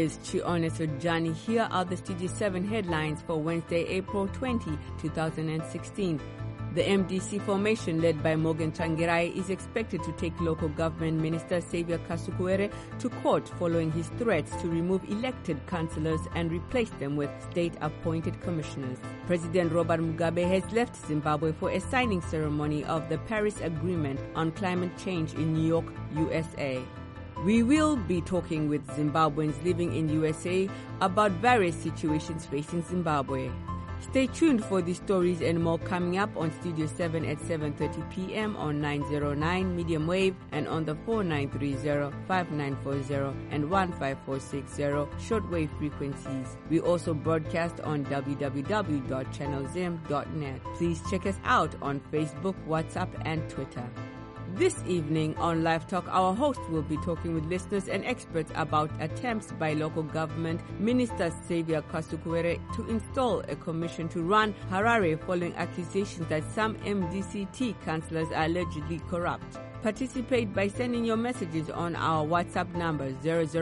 is Chione Sojani. Here are the Studio 7 headlines for Wednesday, April 20, 2016. The MDC formation led by Morgan Tsvangirai is expected to take local government minister Xavier Kasukuwere to court following his threats to remove elected councillors and replace them with state-appointed commissioners. President Robert Mugabe has left Zimbabwe for a signing ceremony of the Paris Agreement on climate change in New York, USA. We will be talking with Zimbabweans living in USA about various situations facing Zimbabwe. Stay tuned for these stories and more coming up on Studio 7 at 7:30 p.m. on 909 medium wave and on the 4930, 5940 and 15460 shortwave frequencies. We also broadcast on www.channelzim.net. Please check us out on Facebook, WhatsApp and Twitter. This evening on Live Talk, our host will be talking with listeners and experts about attempts by local government Minister Xavier Kasukuwere to install a commission to run Harare following accusations that some MDCT councillors are allegedly corrupt. Participate by sending your messages on our WhatsApp number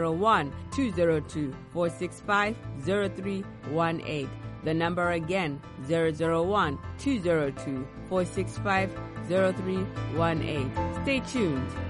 001-202-465-0318. The number again, 001-202-465-0318. Stay tuned.